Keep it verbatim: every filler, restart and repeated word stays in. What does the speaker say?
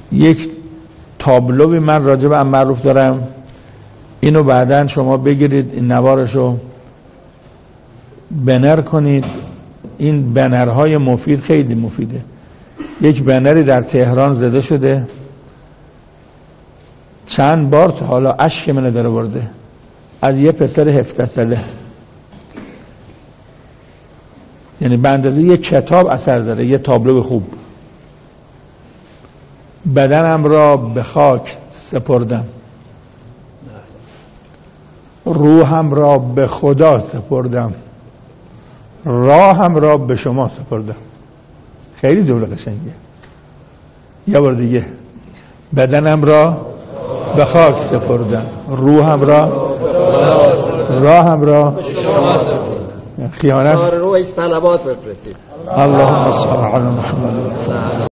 یک تابلوی من راجع به ام معروف دارم، اینو بعداً شما بگیرید این نوارشو بنر کنید. این بنرهای مفید خیلی مفیده. یک بنری در تهران زده شده، چند بار تا حالا اشک منو داره برده، از یه پسر هفده ساله، یعنی به اندازه یه کتاب اثر داره، یه تابلو خوب. بدنم را به خاک سپردم، روحم را به خدا سپردم، راهم را به شما سپردم. خیلی جمله قشنگه. یه بار دیگه، بدنم را به خاک سپردم، روحم را راهم را خیانت. روی صلوات بفرستید. اللهم صل علی محمد.